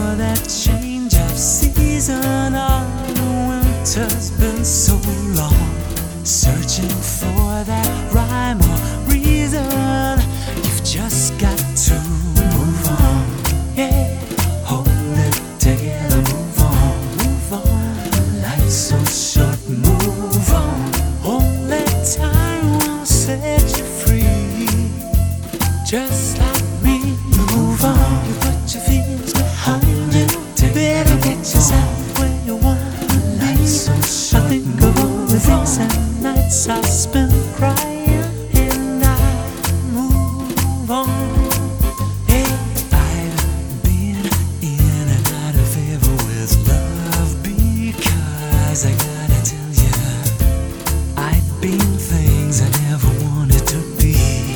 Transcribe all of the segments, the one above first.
that change of season. All the winter's been so long, searching for that rhyme or reason. You've just got to move on, yeah. Hold it together, move on, move on. Life's so short, move on. Only time will set you free, just like me. Move on, you put your feelings behind you. Better get yourself where you want to be. Life's so short, I think of all the days and nights I spent crying, and I move on. Hey, I've been in and out of favor with love, because I gotta tell you, I've been things I never wanted to be.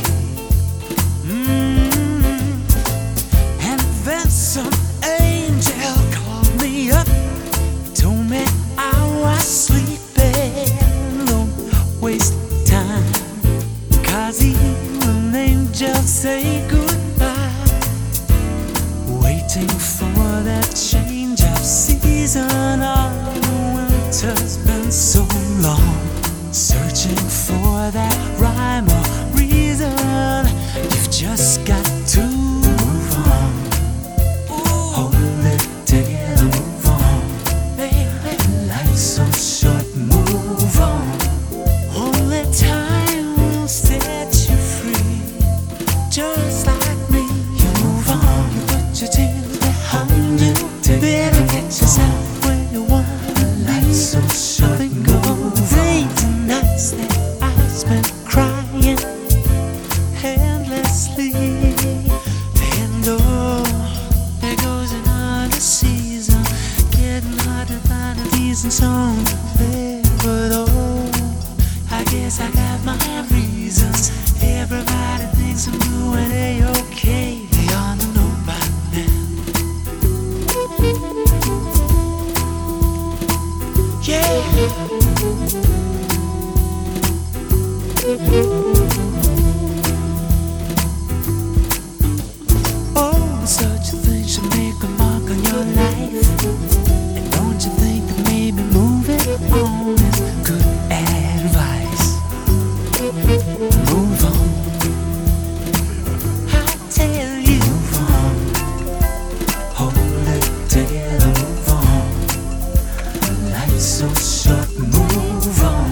And then some angel called me up, told me I was sleeping. Don't waste time, 'cause even angels say goodbye. Waiting for that change of season. All the winter's been so long, searching for that rhyme or reason. You've just got to move on. Hold it together, move on. Baby, life's so short, move on. Only time will set you free, just like me. You move on, you put your tears behind you. Better get yourself where you want to be. Life's so short, think of all the days and nights that I spent crying endlessly. And oh, there goes another season, getting hard to find a decent song to play. But oh, I guess I got my reasons. Everybody thinks I'm doing A-okay. They ought to know by now. Yeah. Oh, such a thing should make a mark on your life. And don't you think that maybe moving on is good advice? Move on, I tell you. Move on, hold it together, move on. Life's so short, move on.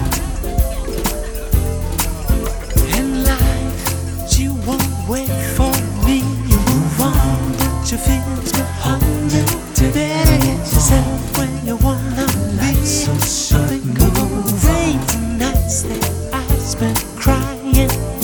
In life, you won't wait for me. You move on, put your feelings behind you. Better get yourself where you wanna be. Life's so short, think of all the days and nights that I spent crying